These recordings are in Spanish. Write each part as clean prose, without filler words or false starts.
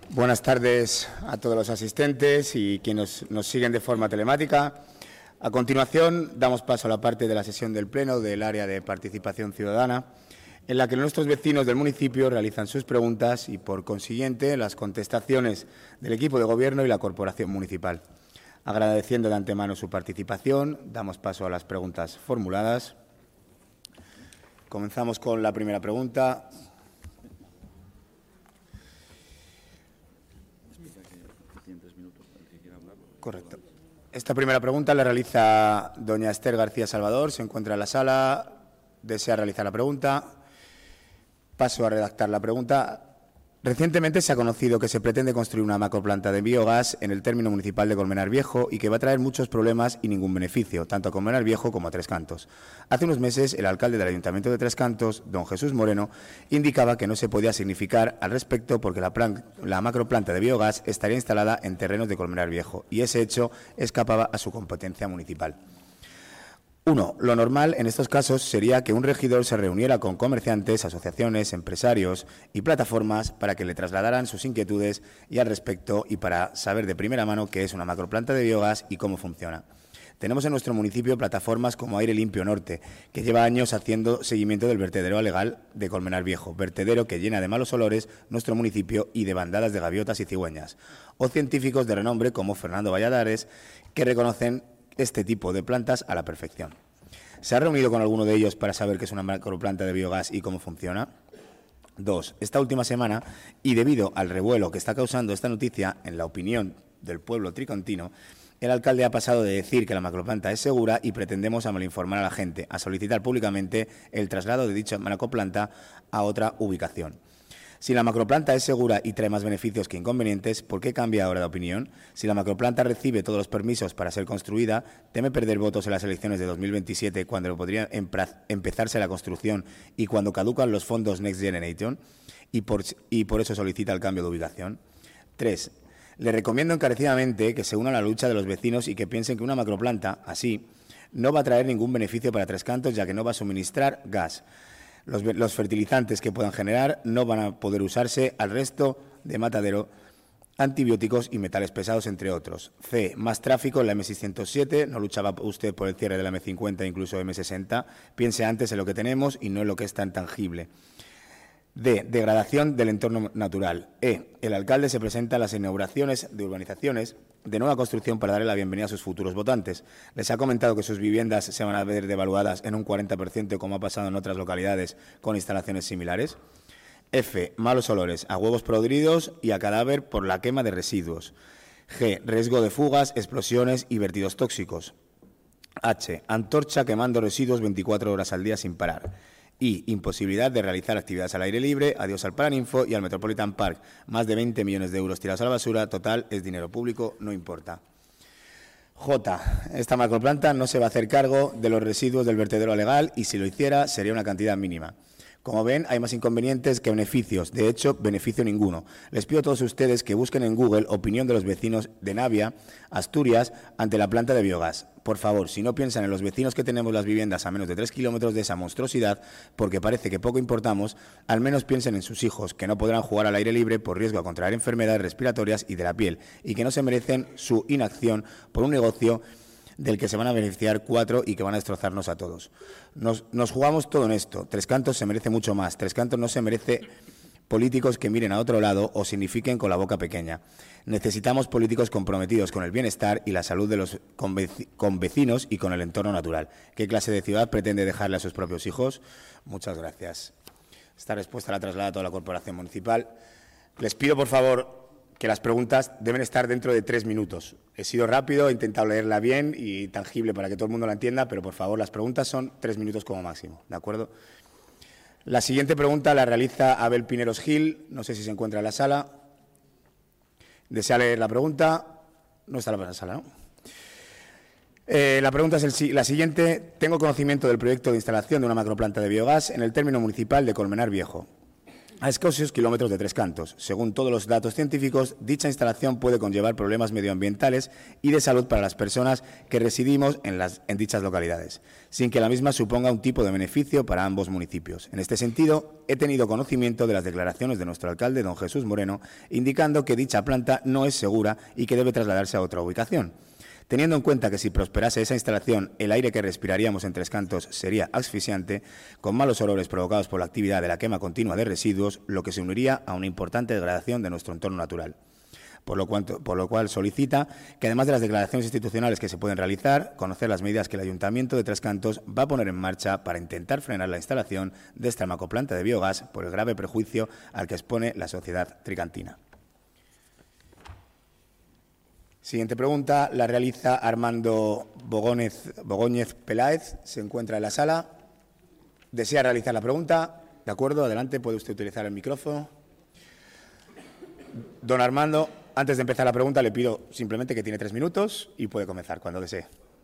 Buenas tardes a todos los asistentes y quienes nos siguen de forma telemática. A continuación, damos paso a la parte de la sesión del Pleno del área de participación ciudadana, en la que nuestros vecinos del municipio realizan sus preguntas y, por consiguiente, las contestaciones del equipo de Gobierno y la Corporación Municipal. Agradeciendo de antemano su participación, damos paso a las preguntas formuladas. Comenzamos con la primera pregunta. Correcto. Esta primera pregunta la realiza doña Esther García Salvador. Se encuentra en la sala. Desea realizar la pregunta. Paso a redactar la pregunta. Recientemente se ha conocido que se pretende construir una macroplanta de biogás en el término municipal de Colmenar Viejo y que va a traer muchos problemas y ningún beneficio, tanto a Colmenar Viejo como a Tres Cantos. Hace unos meses, el alcalde del Ayuntamiento de Tres Cantos, don Jesús Moreno, indicaba que no se podía significar al respecto porque la macroplanta de biogás estaría instalada en terrenos de Colmenar Viejo y ese hecho escapaba a su competencia municipal. 1. Lo normal en estos casos sería que un regidor se reuniera con comerciantes, asociaciones, empresarios y plataformas para que le trasladaran sus inquietudes y al respecto y para saber de primera mano qué es una macroplanta de biogás y cómo funciona. Tenemos en nuestro municipio plataformas como Aire Limpio Norte, que lleva años haciendo seguimiento del vertedero legal de Colmenar Viejo, vertedero que llena de malos olores nuestro municipio y de bandadas de gaviotas y cigüeñas, o científicos de renombre como Fernando Valladares, que reconocen este tipo de plantas a la perfección. ¿Se ha reunido con alguno de ellos para saber qué es una macroplanta de biogás y cómo funciona? 2. Esta última semana, y debido al revuelo que está causando esta noticia en la opinión del pueblo tricontino, el alcalde ha pasado de decir que la macroplanta es segura y pretendemos a malinformar a la gente, a solicitar públicamente el traslado de dicha macroplanta a otra ubicación. Si la macroplanta es segura y trae más beneficios que inconvenientes, ¿por qué cambia ahora de opinión? Si la macroplanta recibe todos los permisos para ser construida, ¿teme perder votos en las elecciones de 2027 cuando podría empezarse la construcción y cuando caducan los fondos Next Generation? Y por eso solicita el cambio de ubicación. 3. Le recomiendo encarecidamente que se una a la lucha de los vecinos y que piensen que una macroplanta, así, no va a traer ningún beneficio para Tres Cantos, ya que no va a suministrar gas. Los fertilizantes que puedan generar no van a poder usarse al resto de matadero, antibióticos y metales pesados, entre otros. C. Más tráfico en la M607. No luchaba usted por el cierre de la M50 e incluso M60. Piense antes en lo que tenemos y no en lo que es tan tangible. D. Degradación del entorno natural. E. El alcalde se presenta a las inauguraciones de urbanizaciones de nueva construcción para darle la bienvenida a sus futuros votantes. Les ha comentado que sus viviendas se van a ver devaluadas en un 40%, como ha pasado en otras localidades con instalaciones similares. F. Malos olores a huevos podridos y a cadáver por la quema de residuos. G. Riesgo de fugas, explosiones y vertidos tóxicos. H. Antorcha quemando residuos 24 horas al día sin parar. Y imposibilidad de realizar actividades al aire libre, adiós al Paraninfo y al Metropolitan Park. Más de 20 millones de euros tirados a la basura, total es dinero público, no importa. J. Esta macroplanta no se va a hacer cargo de los residuos del vertedero legal y si lo hiciera sería una cantidad mínima. Como ven, hay más inconvenientes que beneficios, de hecho, beneficio ninguno. Les pido a todos ustedes que busquen en Google opinión de los vecinos de Navia, Asturias, ante la planta de biogás. Por favor, si no piensan en los vecinos que tenemos las viviendas a menos de 3 kilómetros de esa monstruosidad, porque parece que poco importamos, al menos piensen en sus hijos, que no podrán jugar al aire libre por riesgo a contraer enfermedades respiratorias y de la piel, y que no se merecen su inacción por un negocio del que se van a beneficiar 4 y que van a destrozarnos a todos. Nos jugamos todo en esto. Tres Cantos se merece mucho más. Tres Cantos no se merece políticos que miren a otro lado o signifiquen con la boca pequeña. Necesitamos políticos comprometidos con el bienestar y la salud de los convecinos y con el entorno natural. ¿Qué clase de ciudad pretende dejarle a sus propios hijos? Muchas gracias. Esta respuesta la traslada a toda la Corporación Municipal. Les pido, por favor, que las preguntas deben estar dentro de 3 minutos. He sido rápido, he intentado leerla bien y tangible para que todo el mundo la entienda, pero por favor, las preguntas son 3 minutos como máximo, ¿de acuerdo? La siguiente pregunta la realiza Abel Pineros Gil, no sé si se encuentra en la sala. ¿Desea leer la pregunta? No está en la sala, ¿no? La pregunta es la siguiente. Tengo conocimiento del proyecto de instalación de una macroplanta de biogás en el término municipal de Colmenar Viejo. a escasos kilómetros de Tres Cantos. Según todos los datos científicos, dicha instalación puede conllevar problemas medioambientales y de salud para las personas que residimos en dichas localidades, sin que la misma suponga un tipo de beneficio para ambos municipios. En este sentido, he tenido conocimiento de las declaraciones de nuestro alcalde, don Jesús Moreno, indicando que dicha planta no es segura y que debe trasladarse a otra ubicación. Teniendo en cuenta que si prosperase esa instalación, el aire que respiraríamos en Tres Cantos sería asfixiante, con malos olores provocados por la actividad de la quema continua de residuos, lo que se uniría a una importante degradación de nuestro entorno natural. Por lo cual solicita que, además de las declaraciones institucionales que se pueden realizar, conocer las medidas que el Ayuntamiento de Tres Cantos va a poner en marcha para intentar frenar la instalación de esta macroplanta de biogás por el grave perjuicio al que expone la sociedad tricantina. Siguiente pregunta la realiza Armando Bogóñez Peláez. Se encuentra en la sala. ¿Desea realizar la pregunta? De acuerdo, adelante, puede usted utilizar el micrófono. Don Armando, antes de empezar la pregunta, le pido simplemente que tiene 3 minutos y puede comenzar cuando desee.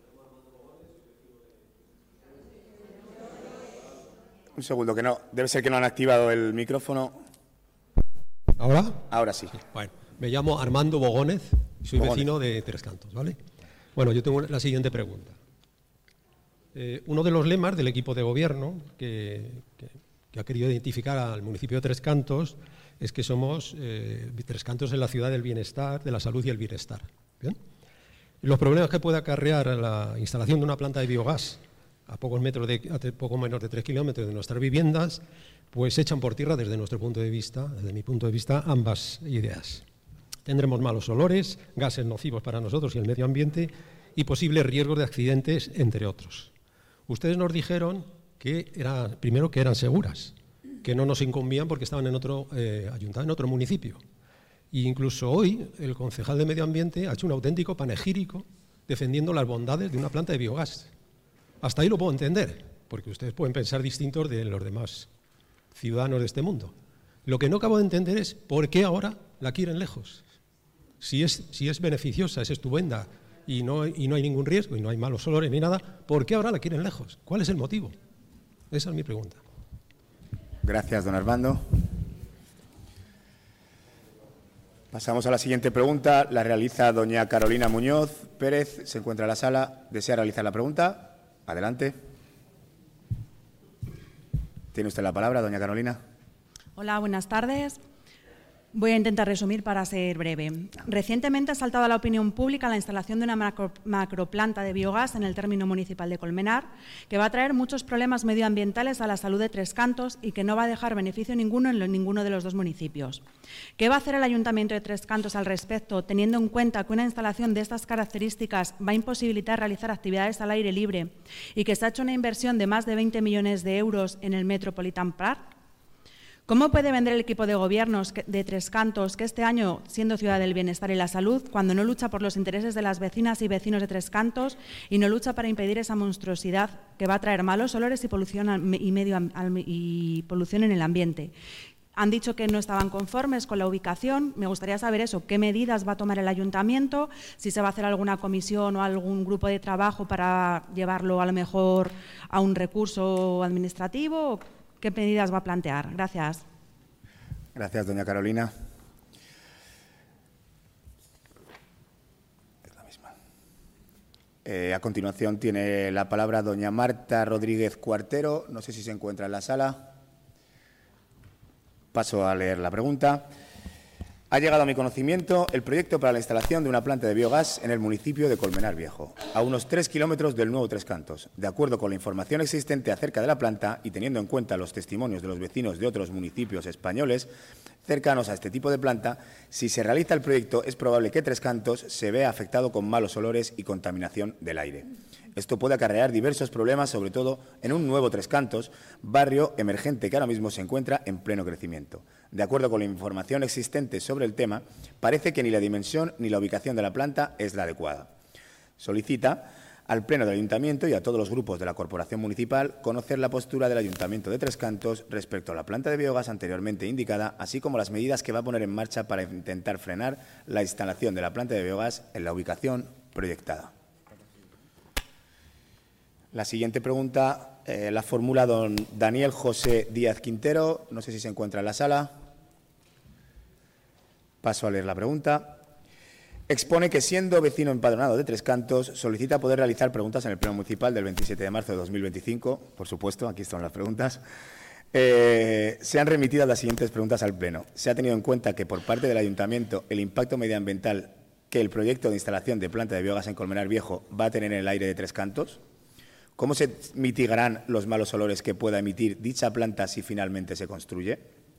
Un segundo, que no. Debe ser que no han activado el micrófono. ¿Ahora? Ahora sí. Bueno, me llamo Armando Bogónez y soy vecino de Tres Cantos, ¿vale? Bueno, yo tengo la siguiente pregunta. Uno de los lemas del equipo de gobierno que ha querido identificar al municipio de Tres Cantos es que somos Tres Cantos en la ciudad del bienestar, de la salud y el bienestar. ¿Bien? Los problemas que puede acarrear la instalación de una planta de biogás a poco menos de 3 kilómetros de nuestras viviendas, pues echan por tierra desde nuestro punto de vista, desde mi punto de vista, ambas ideas. Tendremos malos olores, gases nocivos para nosotros y el medio ambiente y posibles riesgos de accidentes, entre otros. Ustedes nos dijeron que primero que eran seguras, que no nos incumbían porque estaban en otro ayuntamiento, en otro municipio. E incluso hoy el concejal de Medio Ambiente ha hecho un auténtico panegírico defendiendo las bondades de una planta de biogás. Hasta ahí lo puedo entender, porque ustedes pueden pensar distintos de los demás ciudadanos de este mundo. Lo que no acabo de entender es por qué ahora la quieren lejos. Si es beneficiosa, es estupenda y no hay ningún riesgo y no hay malos olores ni nada, ¿por qué ahora la quieren lejos? ¿Cuál es el motivo? Esa es mi pregunta. Gracias, don Armando. Pasamos a la siguiente pregunta. La realiza doña Carolina Muñoz Pérez. Se encuentra en la sala. ¿Desea realizar la pregunta? Adelante. Tiene usted la palabra, doña Carolina. Hola, buenas tardes. Voy a intentar resumir para ser breve. Recientemente ha saltado a la opinión pública la instalación de una macroplanta de biogás en el término municipal de Colmenar, que va a traer muchos problemas medioambientales a la salud de Tres Cantos y que no va a dejar beneficio ninguno en ninguno de los dos municipios. ¿Qué va a hacer el Ayuntamiento de Tres Cantos al respecto, teniendo en cuenta que una instalación de estas características va a imposibilitar realizar actividades al aire libre y que se ha hecho una inversión de más de 20 millones de euros en el Metropolitan Park? ¿Cómo puede vender el equipo de gobiernos de Tres Cantos que este año, siendo ciudad del bienestar y la salud, cuando no lucha por los intereses de las vecinas y vecinos de Tres Cantos y no lucha para impedir esa monstruosidad que va a traer malos olores y polución en el ambiente? Han dicho que no estaban conformes con la ubicación. Me gustaría saber eso, qué medidas va a tomar el ayuntamiento, si se va a hacer alguna comisión o algún grupo de trabajo para llevarlo a lo mejor a un recurso administrativo. ¿Qué medidas va a plantear? Gracias. Gracias, doña Carolina. Es la misma. A continuación tiene la palabra doña Marta Rodríguez Cuartero. No sé si se encuentra en la sala. Paso a leer la pregunta. Ha llegado a mi conocimiento el proyecto para la instalación de una planta de biogás en el municipio de Colmenar Viejo, a unos 3 kilómetros del nuevo Tres Cantos. De acuerdo con la información existente acerca de la planta y teniendo en cuenta los testimonios de los vecinos de otros municipios españoles cercanos a este tipo de planta, si se realiza el proyecto es probable que Tres Cantos se vea afectado con malos olores y contaminación del aire. Esto puede acarrear diversos problemas, sobre todo en un nuevo Tres Cantos, barrio emergente que ahora mismo se encuentra en pleno crecimiento. De acuerdo con la información existente sobre el tema, parece que ni la dimensión ni la ubicación de la planta es la adecuada. Solicita al Pleno del Ayuntamiento y a todos los grupos de la Corporación Municipal conocer la postura del Ayuntamiento de Tres Cantos respecto a la planta de biogás anteriormente indicada, así como las medidas que va a poner en marcha para intentar frenar la instalación de la planta de biogás en la ubicación proyectada. La siguiente pregunta la formula don Daniel José Díaz Quintero. No sé si se encuentra en la sala. Paso a leer la pregunta. Expone que, siendo vecino empadronado de Tres Cantos, solicita poder realizar preguntas en el Pleno Municipal del 27 de marzo de 2025. Por supuesto, aquí están las preguntas. Se han remitido las siguientes preguntas al Pleno. Se ha tenido en cuenta que, por parte del Ayuntamiento, el impacto medioambiental que el proyecto de instalación de planta de biogás en Colmenar Viejo va a tener en el aire de Tres Cantos. ¿Cómo se mitigarán los malos olores que pueda emitir dicha planta si finalmente se construye?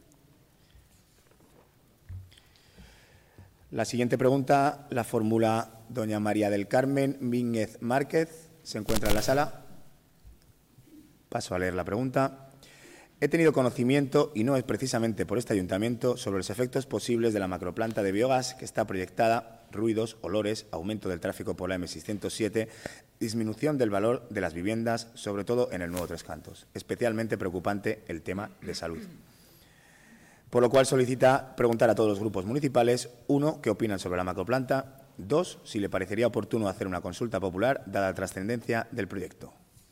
La siguiente pregunta la formula doña María del Carmen Mínguez Márquez. ¿Se encuentra en la sala? Paso a leer la pregunta. He tenido conocimiento, y no es precisamente por este ayuntamiento, sobre los efectos posibles de la macroplanta de biogás que está proyectada: ruidos, olores, aumento del tráfico por la M607, disminución del valor de las viviendas, sobre todo en el nuevo Tres Cantos. Especialmente preocupante el tema de salud. Por lo cual solicita preguntar a todos los grupos municipales: 1, ¿qué opinan sobre la macroplanta? 2, si le parecería oportuno hacer una consulta popular, dada la trascendencia del proyecto.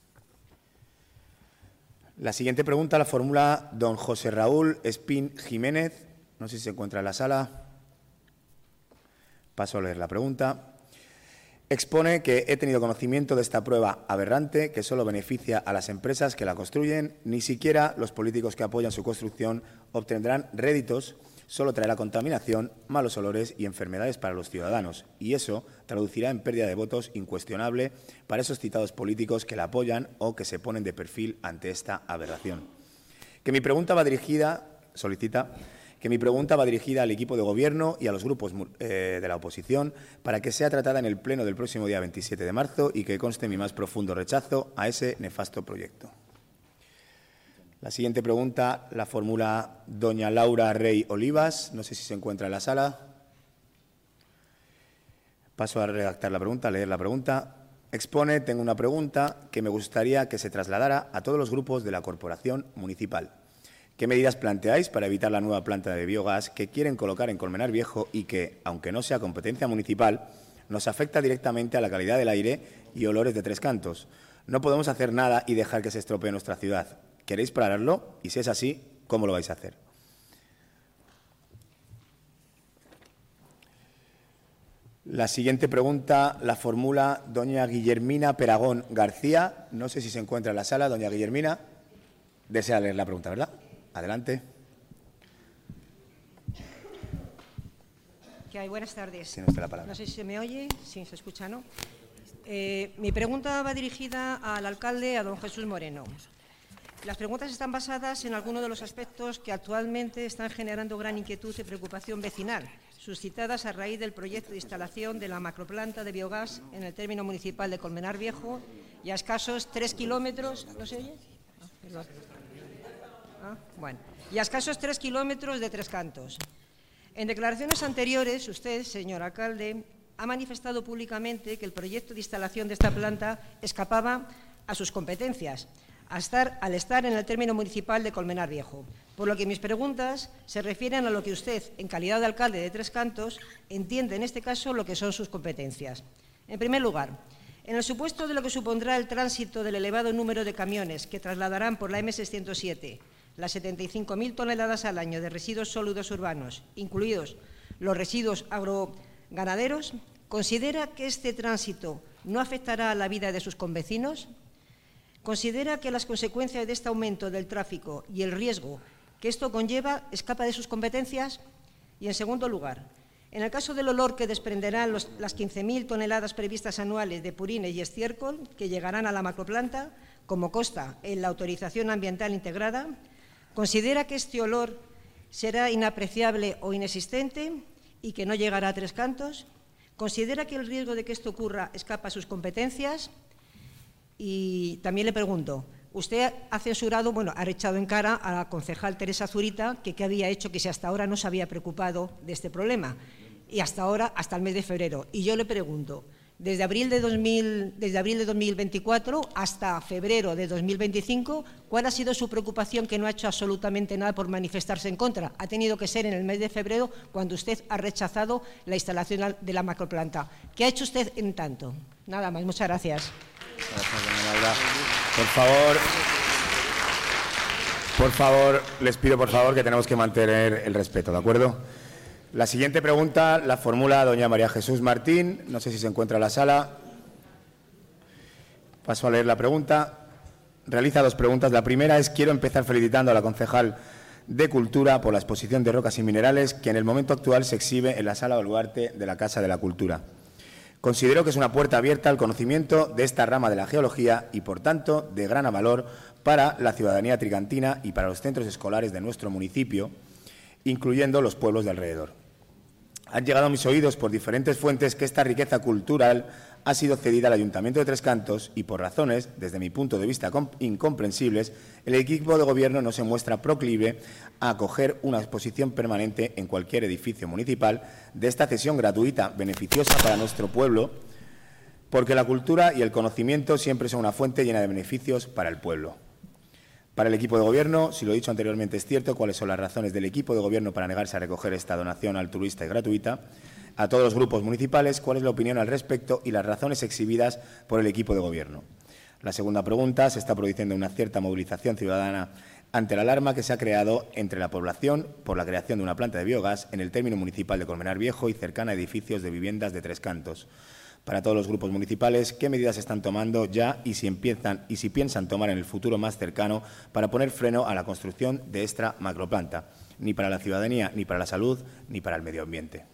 La siguiente pregunta la formula don José Raúl Espín Jiménez. No sé si se encuentra en la sala. Paso a leer la pregunta. Expone que he tenido conocimiento de esta prueba aberrante que solo beneficia a las empresas que la construyen. Ni siquiera los políticos que apoyan su construcción obtendrán réditos. Solo traerá contaminación, malos olores y enfermedades para los ciudadanos. Y eso traducirá en pérdida de votos incuestionable para esos citados políticos que la apoyan o que se ponen de perfil ante esta aberración. Solicita que mi pregunta va dirigida al equipo de Gobierno y a los grupos de la oposición para que sea tratada en el Pleno del próximo día 27 de marzo y que conste mi más profundo rechazo a ese nefasto proyecto. La siguiente pregunta la formula doña Laura Rey Olivas. No sé si se encuentra en la sala. Paso a redactar la pregunta, a leer la pregunta. Expone, tengo una pregunta que me gustaría que se trasladara a todos los grupos de la corporación municipal. ¿Qué medidas planteáis para evitar la nueva planta de biogás que quieren colocar en Colmenar Viejo y que, aunque no sea competencia municipal, nos afecta directamente a la calidad del aire y olores de Tres Cantos? No podemos hacer nada y dejar que se estropee nuestra ciudad. ¿Queréis pararlo? Y si es así, ¿cómo lo vais a hacer? La siguiente pregunta la formula doña Guillermina Peragón García. No sé si se encuentra en la sala. Doña Guillermina, desea leer la pregunta, ¿verdad? Adelante. ¿Qué hay? Buenas tardes. Tiene usted la palabra. No sé si se me oye, si se escucha, ¿no? Mi pregunta va dirigida al alcalde, a don Jesús Moreno. Las preguntas están basadas en algunos de los aspectos que actualmente están generando gran inquietud y preocupación vecinal, suscitadas a raíz del proyecto de instalación de la macroplanta de biogás en el término municipal de Colmenar Viejo y a escasos 3 kilómetros... ¿No se oye? Bueno, y a escasos 3 kilómetros de Tres Cantos. En declaraciones anteriores, usted, señor alcalde, ha manifestado públicamente que el proyecto de instalación de esta planta escapaba a sus competencias, al estar en el término municipal de Colmenar Viejo, por lo que mis preguntas se refieren a lo que usted, en calidad de alcalde de Tres Cantos, entiende en este caso lo que son sus competencias. En primer lugar, en el supuesto de lo que supondrá el tránsito del elevado número de camiones que trasladarán por la M607 las 75.000 toneladas al año de residuos sólidos urbanos, incluidos los residuos agroganaderos, ¿considera que este tránsito no afectará a la vida de sus convecinos? ¿Considera que las consecuencias de este aumento del tráfico y el riesgo que esto conlleva escapa de sus competencias? Y, en segundo lugar, en el caso del olor que desprenderán las 15.000 toneladas previstas anuales de purines y estiércol que llegarán a la macroplanta, como consta en la autorización ambiental integrada, ¿considera que este olor será inapreciable o inexistente y que no llegará a Tres Cantos? ¿Considera que el riesgo de que esto ocurra escapa a sus competencias? Y también le pregunto, usted ha censurado, ha echado en cara a la concejal Teresa Zurita que qué había hecho, que si hasta ahora no se había preocupado de este problema, y hasta ahora, hasta el mes de febrero. Y yo le pregunto, desde abril de 2024 hasta febrero de 2025, ¿cuál ha sido su preocupación que no ha hecho absolutamente nada por manifestarse en contra? Ha tenido que ser en el mes de febrero cuando usted ha rechazado la instalación de la macroplanta. ¿Qué ha hecho usted en tanto? Nada más, muchas gracias. Gracias, doña Laura. Por favor, les pido por favor que tenemos que mantener el respeto, ¿de acuerdo? La siguiente pregunta la formula doña María Jesús Martín. No sé si se encuentra en la sala. Paso a leer la pregunta. Realiza dos preguntas. La primera es: quiero empezar felicitando a la concejal de Cultura por la exposición de rocas y minerales que en el momento actual se exhibe en la Sala Baluarte de la Casa de la Cultura. Considero que es una puerta abierta al conocimiento de esta rama de la geología y, por tanto, de gran valor para la ciudadanía trigantina y para los centros escolares de nuestro municipio, incluyendo los pueblos de alrededor. Han llegado a mis oídos por diferentes fuentes que esta riqueza cultural ha sido cedida al Ayuntamiento de Tres Cantos y, por razones, desde mi punto de vista, incomprensibles, el equipo de Gobierno no se muestra proclive a acoger una exposición permanente en cualquier edificio municipal de esta cesión gratuita, beneficiosa para nuestro pueblo, porque la cultura y el conocimiento siempre son una fuente llena de beneficios para el pueblo. Para el equipo de Gobierno, si lo he dicho anteriormente es cierto, ¿cuáles son las razones del equipo de Gobierno para negarse a recoger esta donación altruista y gratuita? A todos los grupos municipales, ¿cuál es la opinión al respecto y las razones exhibidas por el equipo de Gobierno? La segunda pregunta: se está produciendo una cierta movilización ciudadana ante la alarma que se ha creado entre la población por la creación de una planta de biogás en el término municipal de Colmenar Viejo y cercana a edificios de viviendas de Tres Cantos. Para todos los grupos municipales, ¿qué medidas se están tomando ya y si piensan tomar en el futuro más cercano para poner freno a la construcción de esta macroplanta, ni para la ciudadanía, ni para la salud, ni para el medio ambiente?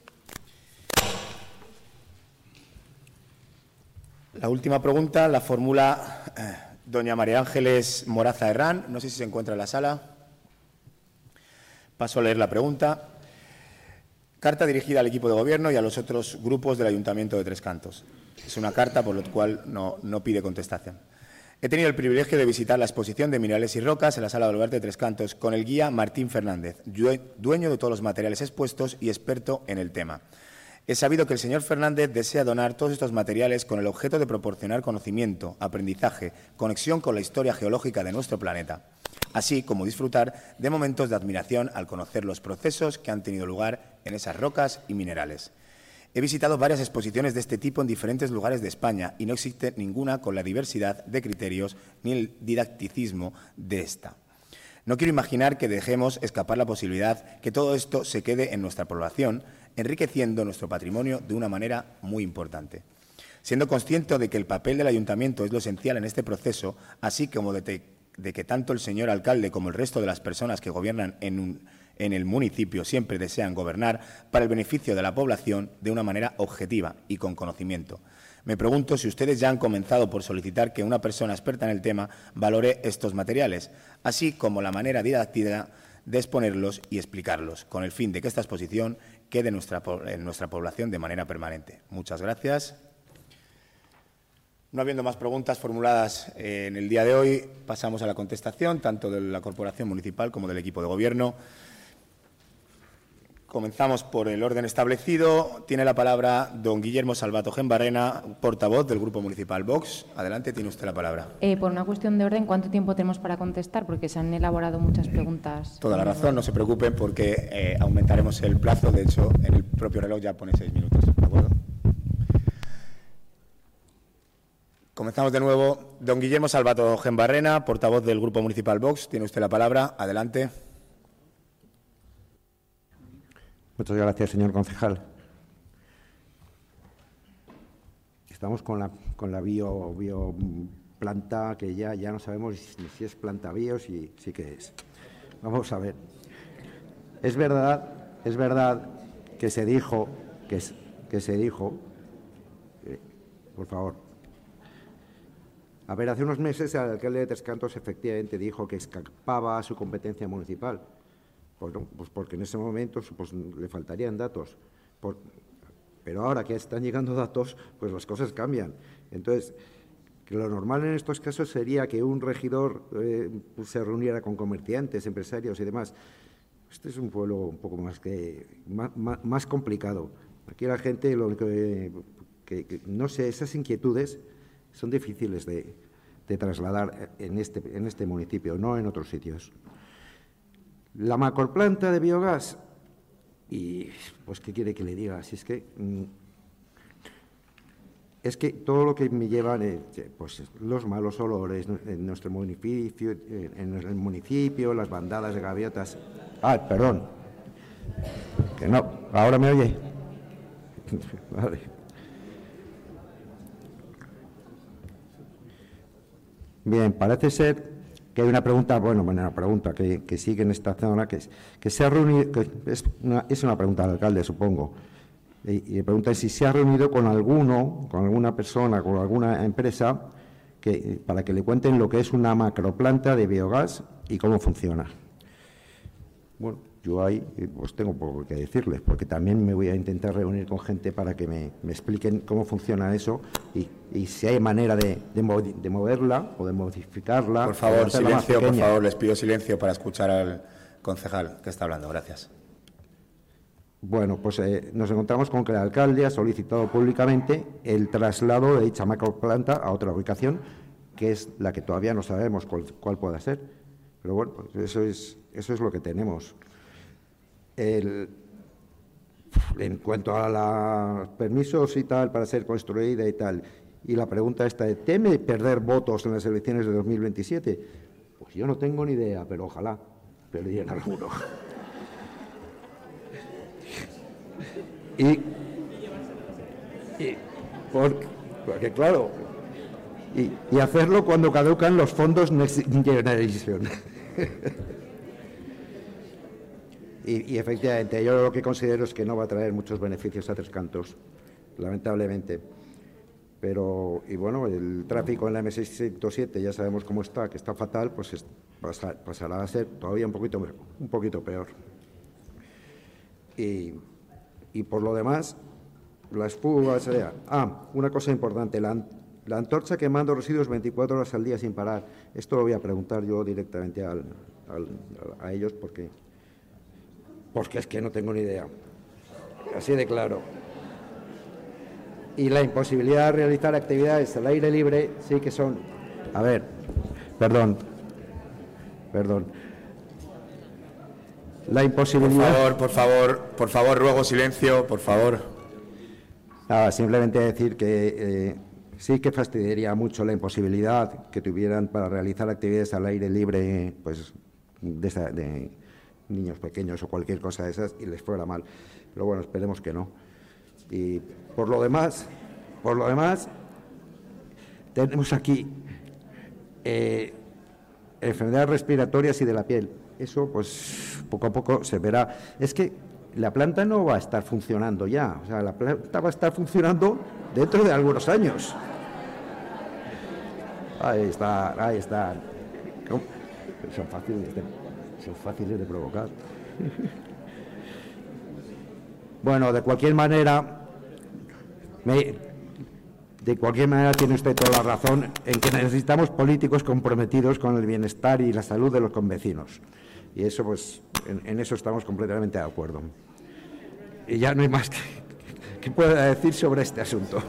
La última pregunta la formula doña María Ángeles Moraza Herrán. No sé si se encuentra en la sala. Paso a leer la pregunta. Carta dirigida al equipo de Gobierno y a los otros grupos del Ayuntamiento de Tres Cantos. Es una carta por lo cual no pide contestación. He tenido el privilegio de visitar la exposición de minerales y rocas en la Sala Baluarte de Tres Cantos con el guía Martín Fernández, dueño de todos los materiales expuestos y experto en el tema. He sabido que el señor Fernández desea donar todos estos materiales con el objeto de proporcionar conocimiento, aprendizaje, conexión con la historia geológica de nuestro planeta, así como disfrutar de momentos de admiración al conocer los procesos que han tenido lugar en esas rocas y minerales. He visitado varias exposiciones de este tipo en diferentes lugares de España y no existe ninguna con la diversidad de criterios ni el didacticismo de esta. No quiero imaginar que dejemos escapar la posibilidad que todo esto se quede en nuestra población, enriqueciendo nuestro patrimonio de una manera muy importante. Siendo consciente de que el papel del Ayuntamiento es lo esencial en este proceso, así como de que tanto el señor alcalde como el resto de las personas que gobiernan en el municipio siempre desean gobernar para el beneficio de la población de una manera objetiva y con conocimiento. Me pregunto si ustedes ya han comenzado por solicitar que una persona experta en el tema valore estos materiales, así como la manera didáctica de exponerlos y explicarlos, con el fin de que esta exposición quede en nuestra población de manera permanente. Muchas gracias. No habiendo más preguntas formuladas en el día de hoy, pasamos a la contestación, tanto de la Corporación Municipal como del equipo de Gobierno. Comenzamos por el orden establecido. Tiene la palabra don Guillermo Salvato Gembarrena, portavoz del Grupo Municipal Vox. Adelante, tiene usted la palabra. Por una cuestión de orden, ¿cuánto tiempo tenemos para contestar? Porque se han elaborado muchas preguntas. Toda la razón, no se preocupen porque aumentaremos el plazo. De hecho, en el propio reloj ya pone 6 minutos. ¿De acuerdo? Comenzamos de nuevo. Don Guillermo Salvato Gembarrena, portavoz del Grupo Municipal Vox. Tiene usted la palabra. Adelante. Muchas gracias, señor concejal. Estamos con la bioplanta, que ya no sabemos si es planta bio, si que es. Vamos a ver. Es verdad que se dijo, por favor. A ver, hace unos meses el alcalde de Tres Cantos efectivamente dijo que escapaba a su competencia municipal. Bueno, pues porque en ese momento pues, le faltarían datos. Pero ahora que están llegando datos, pues las cosas cambian. Entonces, que lo normal en estos casos sería que un regidor pues se reuniera con comerciantes, empresarios y demás. Este es un pueblo un poco más complicado. Aquí la gente, lo único que no sé, esas inquietudes son difíciles de trasladar en este municipio, no en otros sitios. La macroplanta de biogás, y pues ¿qué quiere que le diga? Si es que es que todo lo que me llevan, pues los malos olores en nuestro municipio, las bandadas de gaviotas. Ah, perdón. Que no, ahora me oye. Vale. Bien, parece ser que hay una pregunta, una pregunta que sigue en esta zona, que se ha reunido, es una pregunta al alcalde, supongo. Y pregunta si se ha reunido con alguna persona, con alguna empresa, para que le cuenten lo que es una macroplanta de biogás y cómo funciona. Bueno, yo ahí pues tengo poco que decirles, porque también me voy a intentar reunir con gente para que me expliquen cómo funciona eso y si hay manera de moverla o de modificarla. Por favor, silencio, por favor, les pido silencio para escuchar al concejal que está hablando. Gracias. Bueno, pues nos encontramos con que el alcalde ha solicitado públicamente el traslado de dicha macroplanta a otra ubicación, que es la que todavía no sabemos cuál pueda ser. Pero bueno, pues eso es lo que tenemos. En cuanto a los permisos y tal para ser construida y tal, y la pregunta esta de ¿teme perder votos en las elecciones de 2027? Pues yo no tengo ni idea, pero ojalá perdieran alguno. Porque claro, y hacerlo cuando caducan los fondos Next Generation. Y efectivamente, yo lo que considero es que no va a traer muchos beneficios a Tres Cantos, lamentablemente. Pero, y bueno, el tráfico en la M607 ya sabemos cómo está, que está fatal, pues pasará a ser todavía un poquito peor. Y por lo demás, las fugas... una cosa importante, la antorcha quemando residuos 24 horas al día sin parar. Esto lo voy a preguntar yo directamente a ellos porque es que no tengo ni idea. Así de claro. Y la imposibilidad de realizar actividades al aire libre sí que son... A ver, perdón. La imposibilidad... Por favor, ruego silencio, por favor. Simplemente decir que sí que fastidiaría mucho la imposibilidad que tuvieran para realizar actividades al aire libre, pues, de niños pequeños o cualquier cosa de esas, y les fuera mal. Pero bueno, esperemos que no. Y por lo demás, tenemos aquí enfermedades respiratorias y de la piel. Eso, pues, poco a poco se verá. Es que la planta no va a estar funcionando ya. O sea, la planta va a estar funcionando dentro de algunos años. Ahí está. Son fáciles de provocar. Bueno, de cualquier manera tiene usted toda la razón en que necesitamos políticos comprometidos con el bienestar y la salud de los convecinos. Y eso, pues, en eso estamos completamente de acuerdo. Y ya no hay más que pueda decir sobre este asunto.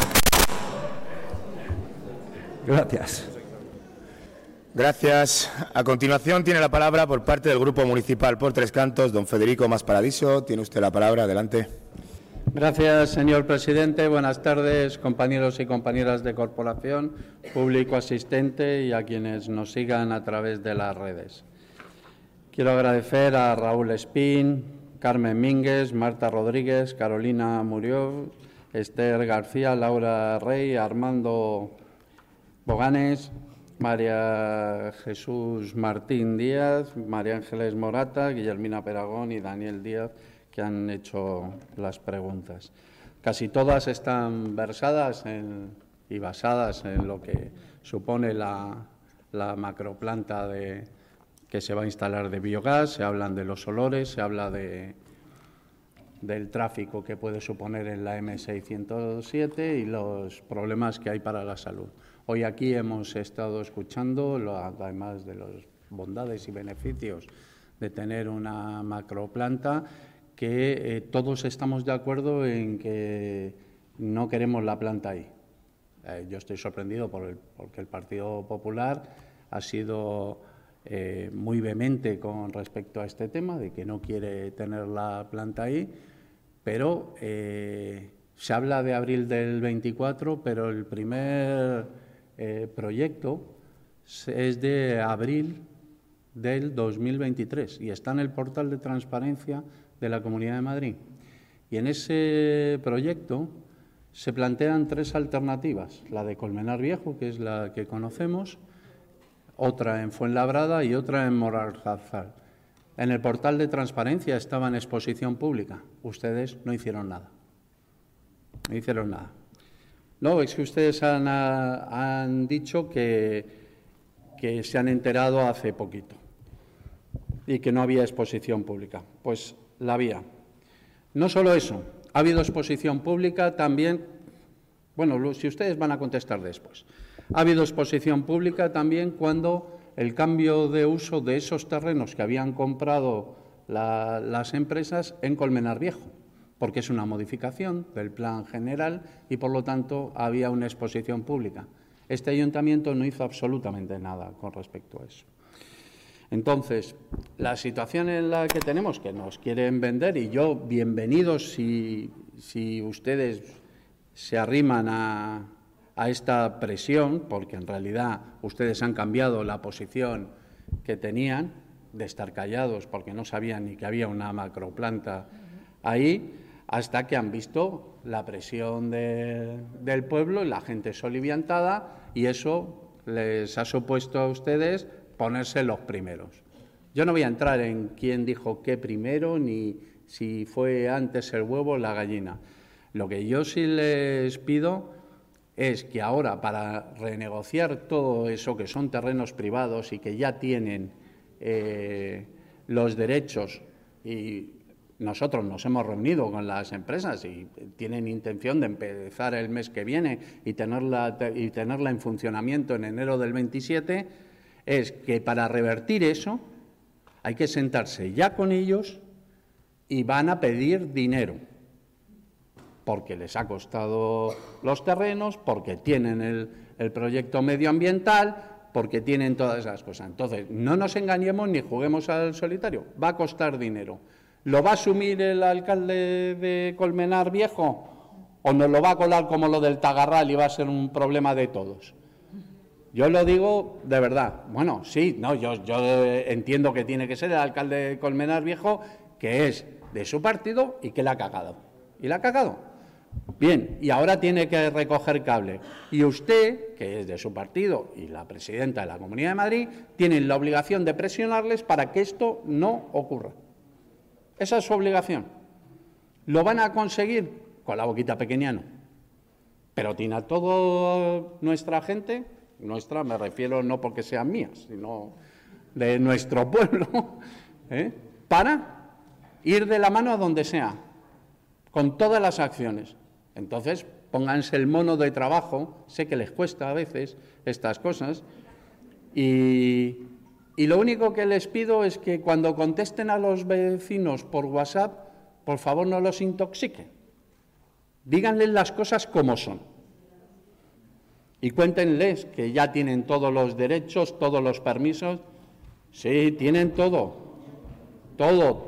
Gracias. Gracias. A continuación tiene la palabra por parte del Grupo Municipal por Tres Cantos, don Federico Masparadiso. Tiene usted la palabra. Adelante. Gracias, señor presidente. Buenas tardes, compañeros y compañeras de corporación, público asistente y a quienes nos sigan a través de las redes. Quiero agradecer a Raúl Espín, Carmen Mínguez, Marta Rodríguez, Carolina Murió, Esther García, Laura Rey, Armando Boganes, María Jesús Martín Díaz, María Ángeles Morata, Guillermina Peragón y Daniel Díaz, que han hecho las preguntas. Casi todas están versadas y basadas en lo que supone la macroplanta que se va a instalar de biogás. Se hablan de los olores, se habla del tráfico que puede suponer en la M607 y los problemas que hay para la salud. Hoy aquí hemos estado escuchando, además de las bondades y beneficios de tener una macroplanta, que todos estamos de acuerdo en que no queremos la planta ahí. Yo estoy sorprendido porque el Partido Popular ha sido muy vehemente con respecto a este tema, de que no quiere tener la planta ahí, pero Se habla de abril del 24, pero el primer proyecto es de abril del 2023 y está en el portal de transparencia de la Comunidad de Madrid. Y en ese proyecto se plantean 3 alternativas, la de Colmenar Viejo, que es la que conocemos, otra en Fuenlabrada y otra en Moralzarzal. En el portal de transparencia estaba en exposición pública. Ustedes no hicieron nada. No hicieron nada. No, es que ustedes han dicho que se han enterado hace poquito y que no había exposición pública. Pues la había. No solo eso, ha habido exposición pública también, bueno, si ustedes van a contestar después, ha habido exposición pública también cuando el cambio de uso de esos terrenos que habían comprado las empresas en Colmenar Viejo, porque es una modificación del plan general y, por lo tanto, había una exposición pública. Este ayuntamiento no hizo absolutamente nada con respecto a eso. Entonces, la situación en la que tenemos, que nos quieren vender, y yo, bienvenidos si ustedes se arriman a esta presión, porque en realidad ustedes han cambiado la posición que tenían de estar callados porque no sabían ni que había una macroplanta ahí, hasta que han visto la presión del pueblo y la gente soliviantada, y eso les ha supuesto a ustedes ponerse los primeros. Yo no voy a entrar en quién dijo qué primero, ni si fue antes el huevo o la gallina. Lo que yo sí les pido es que ahora, para renegociar todo eso, que son terrenos privados y que ya tienen los derechos, y nosotros nos hemos reunido con las empresas y tienen intención de empezar el mes que viene y tenerla en funcionamiento en enero del 27, es que para revertir eso hay que sentarse ya con ellos y van a pedir dinero, porque les ha costado los terrenos, porque tienen el proyecto medioambiental, porque tienen todas esas cosas. Entonces, no nos engañemos ni juguemos al solitario, va a costar dinero. ¿Lo va a asumir el alcalde de Colmenar Viejo o nos lo va a colar como lo del Tagarral y va a ser un problema de todos? Yo lo digo de verdad. Bueno, sí, no, yo entiendo que tiene que ser el alcalde de Colmenar Viejo, que es de su partido y que la ha cagado. Y la ha cagado. Bien, y ahora tiene que recoger cable. Y usted, que es de su partido y la presidenta de la Comunidad de Madrid, tienen la obligación de presionarles para que esto no ocurra. Esa es su obligación. ¿Lo van a conseguir? Con la boquita pequeña no. Pero tiene a toda nuestra gente, nuestra me refiero no porque sean mías, sino de nuestro pueblo, para ir de la mano a donde sea, con todas las acciones. Entonces, pónganse el mono de trabajo, sé que les cuesta a veces estas cosas, y lo único que les pido es que cuando contesten a los vecinos por WhatsApp, por favor no los intoxiquen. Díganles las cosas como son. Y cuéntenles que ya tienen todos los derechos, todos los permisos. Sí, tienen todo. Todo.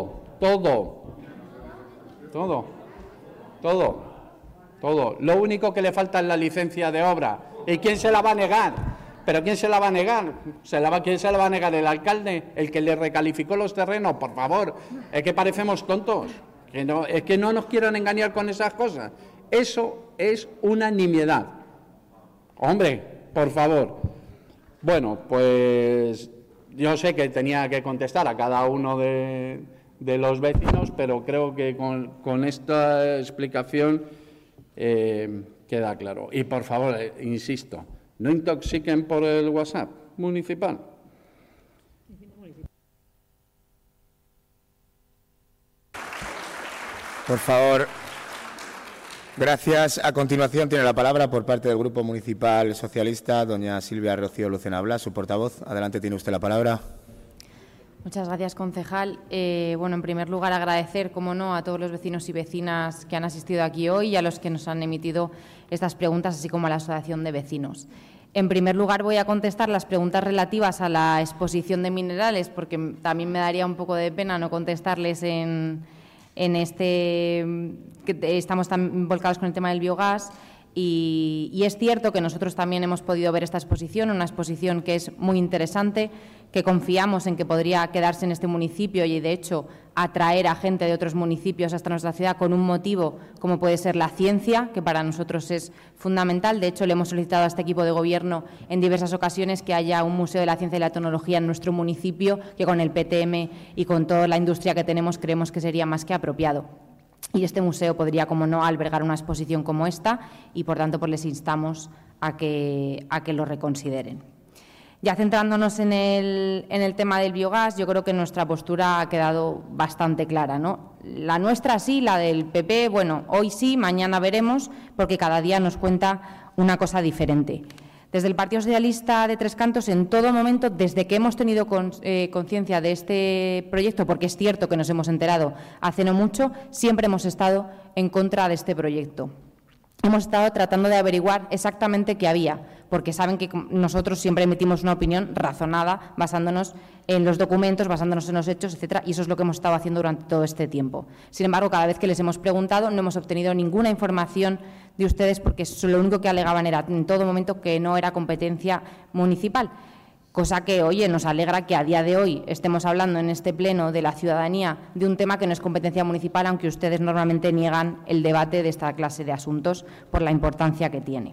Lo único que le falta es la licencia de obra. ¿Y quién se la va a negar? ¿Pero quién se la va a negar? ¿Quién se la va a negar? ¿El alcalde? ¿El que le recalificó los terrenos? Por favor, es que parecemos tontos. Es que no nos quieran engañar con esas cosas. Eso es una nimiedad. Hombre, por favor. Bueno, pues yo sé que tenía que contestar a cada uno de los vecinos, pero creo que con esta explicación queda claro. Y por favor, insisto, no intoxiquen por el WhatsApp municipal. Por favor. Gracias. A continuación tiene la palabra por parte del Grupo Municipal Socialista doña Silvia Rocío Lucena Blas, su portavoz. Adelante, tiene usted la palabra. Muchas gracias, concejal. Bueno, en primer lugar, agradecer, como no, a todos los vecinos y vecinas que han asistido aquí hoy y a los que nos han emitido estas preguntas, así como a la Asociación de Vecinos. En primer lugar, voy a contestar las preguntas relativas a la exposición de minerales, porque también me daría un poco de pena no contestarles en estamos tan volcados con el tema del biogás. Y es cierto que nosotros también hemos podido ver esta exposición, una exposición que es muy interesante, que confiamos en que podría quedarse en este municipio y, de hecho, atraer a gente de otros municipios hasta nuestra ciudad con un motivo como puede ser la ciencia, que para nosotros es fundamental. De hecho, le hemos solicitado a este equipo de gobierno en diversas ocasiones que haya un museo de la ciencia y la tecnología en nuestro municipio, que con el PTM y con toda la industria que tenemos creemos que sería más que apropiado. Y este museo podría, como no, albergar una exposición como esta y, por tanto, pues les instamos a que lo reconsideren. Ya centrándonos en el tema del biogás, yo creo que nuestra postura ha quedado bastante clara, ¿no? La nuestra sí, la del PP, bueno, hoy sí, mañana veremos, porque cada día nos cuenta una cosa diferente. Desde el Partido Socialista de Tres Cantos, en todo momento, desde que hemos tenido conciencia de este proyecto, porque es cierto que nos hemos enterado hace no mucho, siempre hemos estado en contra de este proyecto. Hemos estado tratando de averiguar exactamente qué había, porque saben que nosotros siempre emitimos una opinión razonada, basándonos en los documentos, basándonos en los hechos, etcétera, y eso es lo que hemos estado haciendo durante todo este tiempo. Sin embargo, cada vez que les hemos preguntado, no hemos obtenido ninguna información de ustedes, porque lo único que alegaban era en todo momento que no era competencia municipal. Cosa que, oye, nos alegra que a día de hoy estemos hablando en este pleno de la ciudadanía de un tema que no es competencia municipal, aunque ustedes normalmente niegan el debate de esta clase de asuntos por la importancia que tiene.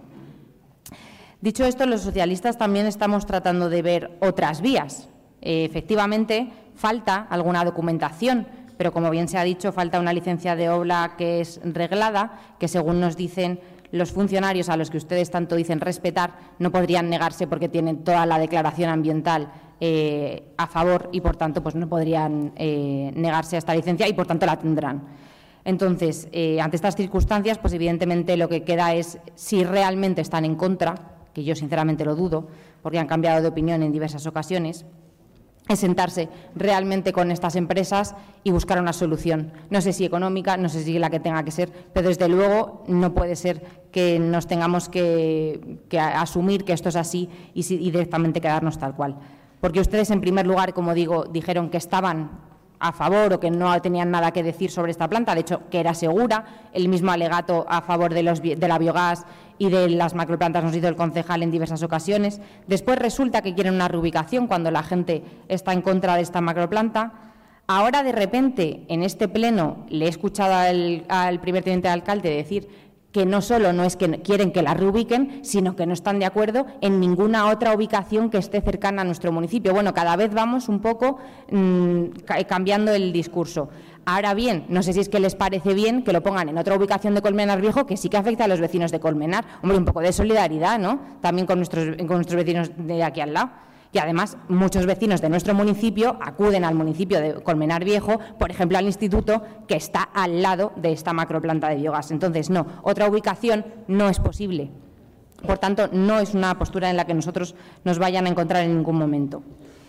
Dicho esto, los socialistas también estamos tratando de ver otras vías. Efectivamente, falta alguna documentación, pero como bien se ha dicho, falta una licencia de obra que es reglada, que según nos dicen los funcionarios a los que ustedes tanto dicen respetar, no podrían negarse porque tienen toda la declaración ambiental a favor y, por tanto, pues no podrían negarse a esta licencia y, por tanto, la tendrán. Entonces, ante estas circunstancias, pues evidentemente lo que queda es, si realmente están en contra, que yo sinceramente lo dudo, porque han cambiado de opinión en diversas ocasiones, es sentarse realmente con estas empresas y buscar una solución. No sé si económica, no sé si la que tenga que ser, pero desde luego no puede ser que nos tengamos que asumir que esto es así y directamente quedarnos tal cual. Porque ustedes, en primer lugar, como digo, dijeron que estaban a favor o que no tenían nada que decir sobre esta planta, de hecho, que era segura. El mismo alegato a favor de la biogás y de las macroplantas nos hizo el concejal en diversas ocasiones. Después resulta que quieren una reubicación cuando la gente está en contra de esta macroplanta. Ahora, de repente, en este pleno, le he escuchado al primer teniente de alcalde decir que no solo no es que quieren que la reubiquen, sino que no están de acuerdo en ninguna otra ubicación que esté cercana a nuestro municipio. Bueno, cada vez vamos un poco cambiando el discurso. Ahora bien, no sé si es que les parece bien que lo pongan en otra ubicación de Colmenar Viejo, que sí que afecta a los vecinos de Colmenar. Hombre, un poco de solidaridad, ¿no? También con nuestros vecinos de aquí al lado. Y además, muchos vecinos de nuestro municipio acuden al municipio de Colmenar Viejo, por ejemplo, al instituto que está al lado de esta macroplanta de biogás. Entonces, no, otra ubicación no es posible. Por tanto, no es una postura en la que nosotros nos vayan a encontrar en ningún momento.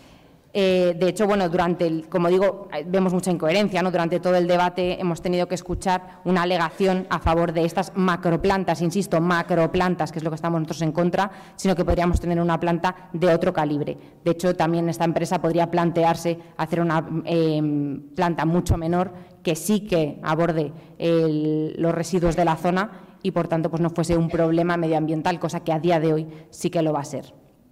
De hecho, bueno, como digo, vemos mucha incoherencia, ¿no? Durante todo el debate hemos tenido que escuchar una alegación a favor de estas macroplantas, insisto, macroplantas, que es lo que estamos nosotros en contra, sino que podríamos tener una planta de otro calibre. De hecho, también esta empresa podría plantearse hacer una planta mucho menor que sí que aborde los residuos de la zona y, por tanto, pues no fuese un problema medioambiental, cosa que a día de hoy sí que lo va a ser.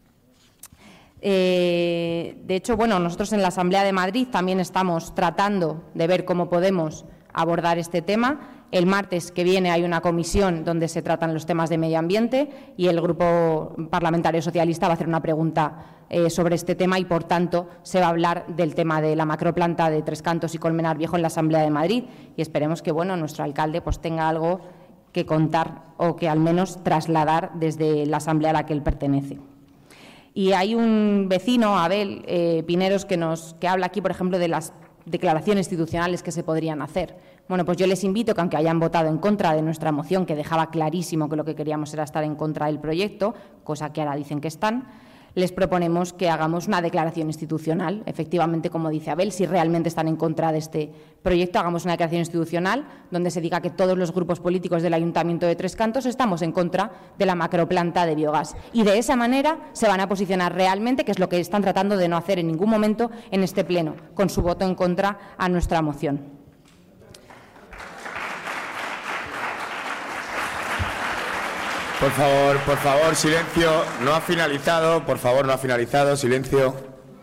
De hecho, bueno, nosotros en la Asamblea de Madrid también estamos tratando de ver cómo podemos abordar este tema. El martes que viene hay una comisión donde se tratan los temas de medio ambiente y el Grupo Parlamentario Socialista va a hacer una pregunta sobre este tema y, por tanto, se va a hablar del tema de la macroplanta de Tres Cantos y Colmenar Viejo en la Asamblea de Madrid y esperemos que, bueno, nuestro alcalde pues tenga algo que contar o que al menos trasladar desde la Asamblea a la que él pertenece. Y hay un vecino, Abel Pineros, que habla aquí, por ejemplo, de las declaraciones institucionales que se podrían hacer. Bueno, pues yo les invito que, aunque hayan votado en contra de nuestra moción, que dejaba clarísimo que lo que queríamos era estar en contra del proyecto, cosa que ahora dicen que están, les proponemos que hagamos una declaración institucional. Efectivamente, como dice Abel, si realmente están en contra de este proyecto, hagamos una declaración institucional donde se diga que todos los grupos políticos del Ayuntamiento de Tres Cantos estamos en contra de la macroplanta de biogás. Y de esa manera se van a posicionar realmente, que es lo que están tratando de no hacer en ningún momento en este pleno, con su voto en contra a nuestra moción. Por favor, silencio. No ha finalizado. Por favor, no ha finalizado. Silencio.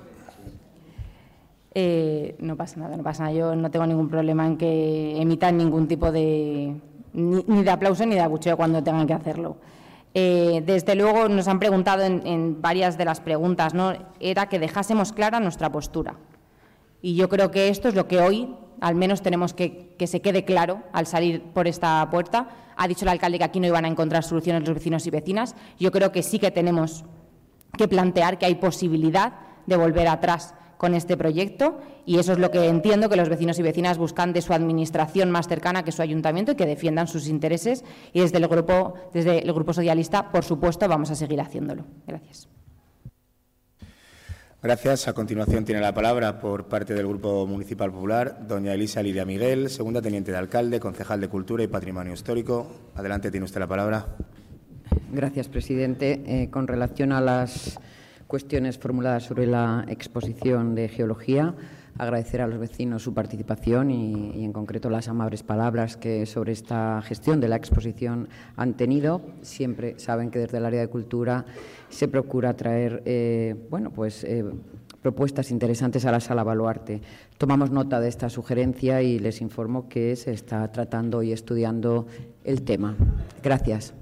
No pasa nada, no pasa nada. Yo no tengo ningún problema en que emitan ningún tipo de... ni de aplauso ni de abucheo cuando tengan que hacerlo. Desde luego nos han preguntado en varias de las preguntas, ¿no? Era que dejásemos clara nuestra postura. Y yo creo que esto es lo que hoy, al menos, tenemos que se quede claro al salir por esta puerta. Ha dicho el alcalde que aquí no iban a encontrar soluciones los vecinos y vecinas. Yo creo que sí que tenemos que plantear que hay posibilidad de volver atrás con este proyecto, y eso es lo que entiendo que los vecinos y vecinas buscan de su administración más cercana, que es su ayuntamiento, y que defiendan sus intereses, y desde el Grupo Socialista, por supuesto, vamos a seguir haciéndolo. Gracias. Gracias. A continuación tiene la palabra, por parte del Grupo Municipal Popular, doña Elisa Lidia Miguel, segunda teniente de alcalde, concejal de Cultura y Patrimonio Histórico. Adelante, tiene usted la palabra. Gracias, presidente. Con relación a las cuestiones formuladas sobre la exposición de geología, agradecer a los vecinos su participación y en concreto las amables palabras que sobre esta gestión de la exposición han tenido. Siempre saben que desde el área de cultura se procura traer propuestas interesantes a la Sala Baluarte. Tomamos nota de esta sugerencia y les informo que se está tratando y estudiando el tema. Gracias.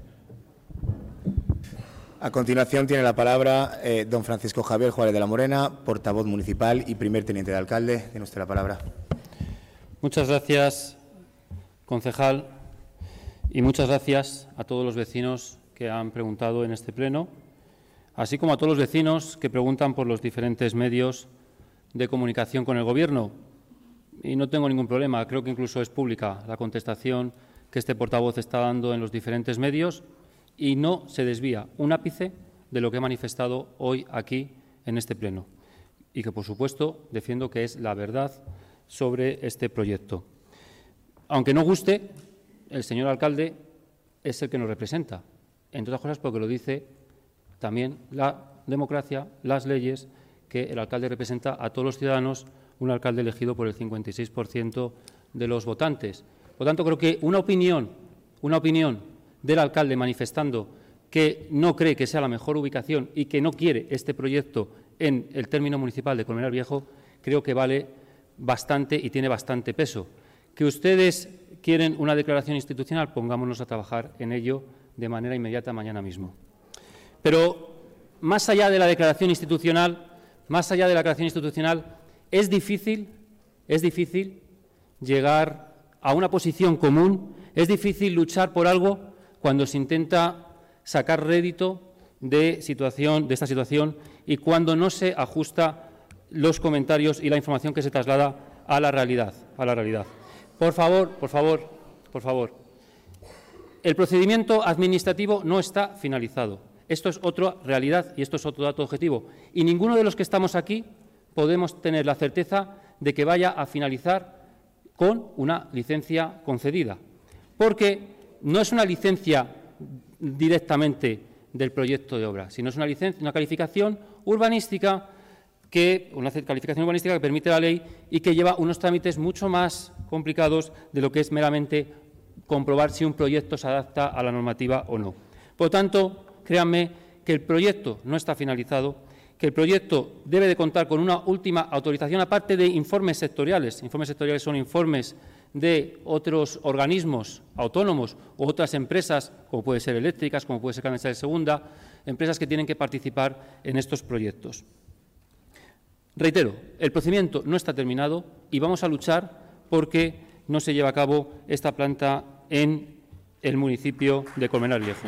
A continuación tiene la palabra don Francisco Javier Juárez de la Morena, portavoz municipal y primer teniente de alcalde. Tiene usted la palabra. Muchas gracias, concejal, y muchas gracias a todos los vecinos que han preguntado en este pleno, así como a todos los vecinos que preguntan por los diferentes medios de comunicación con el Gobierno. Y no tengo ningún problema, creo que incluso es pública la contestación que este portavoz está dando en los diferentes medios, y no se desvía un ápice de lo que he manifestado hoy aquí en este pleno, y que, por supuesto, defiendo que es la verdad sobre este proyecto. Aunque no guste, el señor alcalde es el que nos representa, entre otras cosas porque lo dice también la democracia, las leyes, que el alcalde representa a todos los ciudadanos, un alcalde elegido por el 56% de los votantes. Por tanto, creo que una opinión del alcalde manifestando que no cree que sea la mejor ubicación y que no quiere este proyecto en el término municipal de Colmenar Viejo, creo que vale bastante y tiene bastante peso. Que ustedes quieren una declaración institucional, pongámonos a trabajar en ello de manera inmediata mañana mismo. Pero más allá de la declaración institucional, es difícil llegar a una posición común, es difícil luchar por algo cuando se intenta sacar rédito de esta situación y cuando no se ajusta los comentarios y la información que se traslada a la realidad. Por favor, el procedimiento administrativo no está finalizado. Esto es otra realidad y esto es otro dato objetivo. Y ninguno de los que estamos aquí podemos tener la certeza de que vaya a finalizar con una licencia concedida, porque no es una licencia directamente del proyecto de obra, sino es una calificación urbanística que permite la ley y que lleva unos trámites mucho más complicados de lo que es meramente comprobar si un proyecto se adapta a la normativa o no. Por tanto, créanme que el proyecto no está finalizado, que el proyecto debe de contar con una última autorización, aparte de informes sectoriales. Informes sectoriales son informes de otros organismos autónomos u otras empresas, como puede ser eléctricas, como puede ser Canal de Segunda, empresas que tienen que participar en estos proyectos. Reitero, el procedimiento no está terminado y vamos a luchar porque no se lleve a cabo esta planta en el municipio de Colmenar Viejo.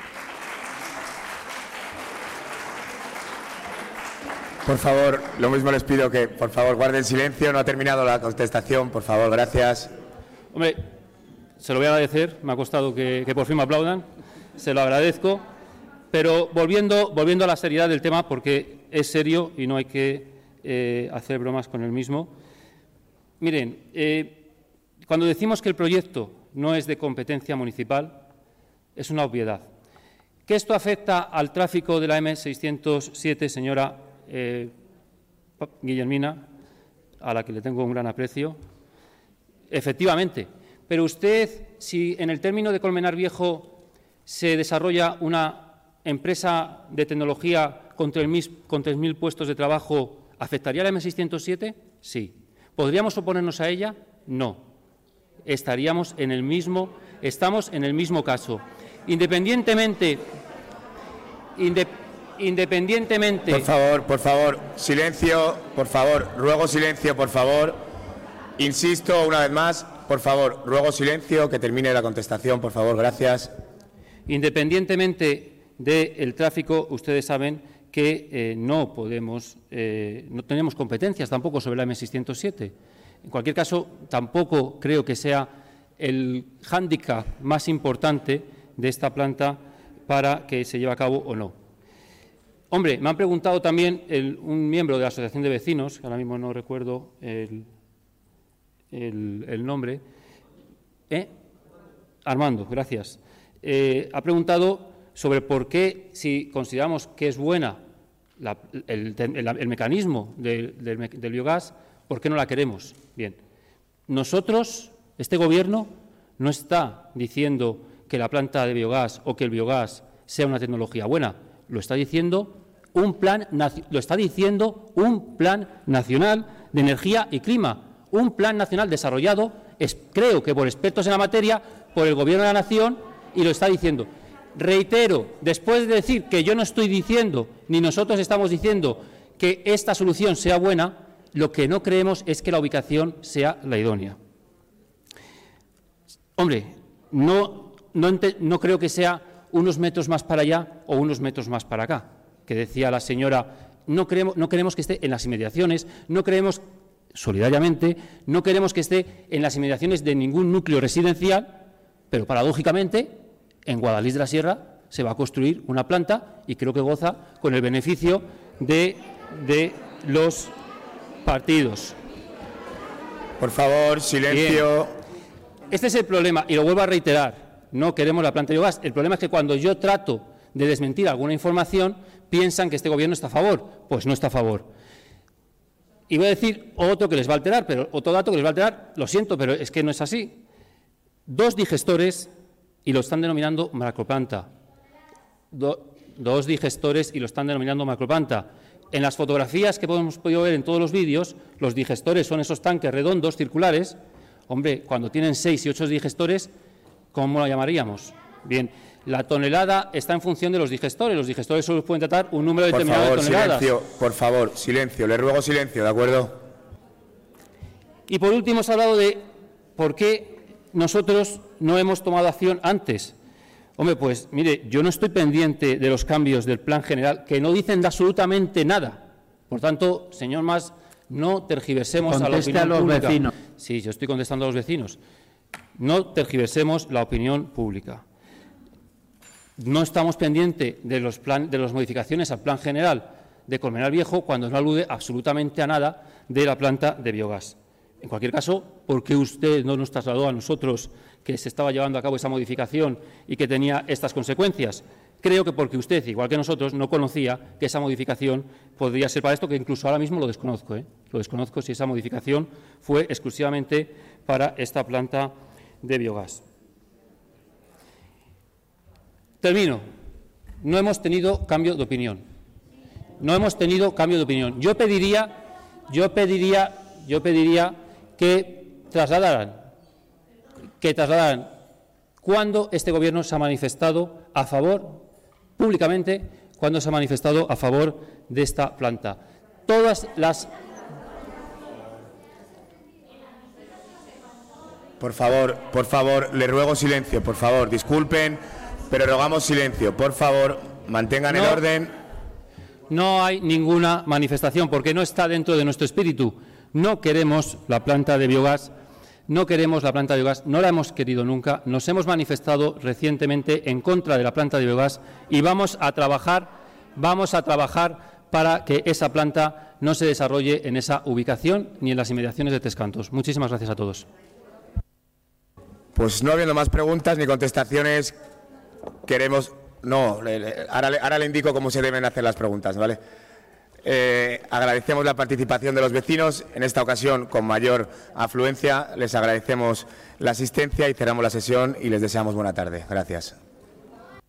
Por favor, lo mismo les pido que, por favor, guarden silencio. No ha terminado la contestación. Por favor, gracias. Hombre, se lo voy a agradecer. Me ha costado que por fin me aplaudan. Se lo agradezco. Pero volviendo a la seriedad del tema, porque es serio y no hay que hacer bromas con el mismo. Miren, cuando decimos que el proyecto no es de competencia municipal, es una obviedad. ¿Que esto afecta al tráfico de la M607, señora Guillermina, a la que le tengo un gran aprecio? Efectivamente. Pero usted, si en el término de Colmenar Viejo se desarrolla una empresa de tecnología con 3.000 puestos de trabajo, ¿afectaría la M607? Sí. ¿Podríamos oponernos a ella? No. Estamos en el mismo caso. Independientemente. Por favor, silencio, por favor, ruego silencio, por favor. Insisto una vez más, por favor, ruego silencio, que termine la contestación, por favor, gracias. Independientemente del tráfico, ustedes saben que no tenemos competencias tampoco sobre la M607. En cualquier caso, tampoco creo que sea el hándicap más importante de esta planta para que se lleve a cabo o no. Hombre, me han preguntado también un miembro de la Asociación de Vecinos, que ahora mismo no recuerdo el nombre, Armando, gracias. Ha preguntado sobre por qué, si consideramos que es buena el mecanismo del biogás, ¿por qué no la queremos? Bien, nosotros, este Gobierno, no está diciendo que la planta de biogás o que el biogás sea una tecnología buena, lo está diciendo un plan nacional de energía y clima, un plan nacional desarrollado, creo que por expertos en la materia, por el Gobierno de la Nación, y lo está diciendo. Reitero, después de decir que yo no estoy diciendo, ni nosotros estamos diciendo que esta solución sea buena, lo que no creemos es que la ubicación sea la idónea. Hombre, no creo que sea unos metros más para allá o unos metros más para acá, que decía la señora, no queremos que esté en las inmediaciones, no queremos, solidariamente, no queremos que esté en las inmediaciones de ningún núcleo residencial, pero paradójicamente, en Guadalís de la Sierra se va a construir una planta y creo que goza con el beneficio de los partidos. Por favor, silencio. Bien. Este es el problema, y lo vuelvo a reiterar, no queremos la planta de biogás. El problema es que cuando yo trato de desmentir alguna información, piensan que este Gobierno está a favor. Pues no está a favor. Y voy a decir otro que les va a alterar, pero otro dato que les va a alterar, lo siento, pero es que no es así. 2 digestores y lo están denominando macroplanta. 2 digestores y lo están denominando macroplanta. En las fotografías que hemos podido ver en todos los vídeos, los digestores son esos tanques redondos, circulares. Hombre, cuando tienen 6 y 8 digestores, ¿cómo lo llamaríamos? Bien, la tonelada está en función de los digestores. Los digestores solo pueden tratar un número determinado de toneladas. Por favor, silencio. Le ruego silencio, ¿de acuerdo? Y por último, se ha hablado de por qué nosotros no hemos tomado acción antes. Hombre, pues mire, yo no estoy pendiente de los cambios del Plan General, que no dicen de absolutamente nada. Por tanto, señor Mas, no tergiversemos a la opinión pública. Vecinos. Sí, yo estoy contestando a los vecinos. No tergiversemos la opinión pública. No estamos pendientes de las modificaciones al Plan General de Colmenar Viejo cuando no alude absolutamente a nada de la planta de biogás. En cualquier caso, ¿por qué usted no nos trasladó a nosotros que se estaba llevando a cabo esa modificación y que tenía estas consecuencias? Creo que porque usted, igual que nosotros, no conocía que esa modificación podría ser para esto, que incluso ahora mismo lo desconozco. Lo desconozco si esa modificación fue exclusivamente para esta planta de biogás. Termino. No hemos tenido cambio de opinión. No hemos tenido cambio de opinión. Yo pediría que trasladaran cuándo este Gobierno se ha manifestado a favor, públicamente, cuándo se ha manifestado a favor de esta planta. Todas las... Por favor, le ruego silencio, por favor, disculpen, pero rogamos silencio, por favor, mantengan el orden. No hay ninguna manifestación, porque no está dentro de nuestro espíritu. No queremos la planta de biogás, no la hemos querido nunca, nos hemos manifestado recientemente en contra de la planta de biogás y vamos a trabajar para que esa planta no se desarrolle en esa ubicación ni en las inmediaciones de Tres Cantos. Muchísimas gracias a todos. Pues no habiendo más preguntas ni contestaciones, ahora le indico cómo se deben hacer las preguntas, ¿vale? Agradecemos la participación de los vecinos, en esta ocasión con mayor afluencia. Les agradecemos la asistencia y cerramos la sesión y les deseamos buena tarde. Gracias.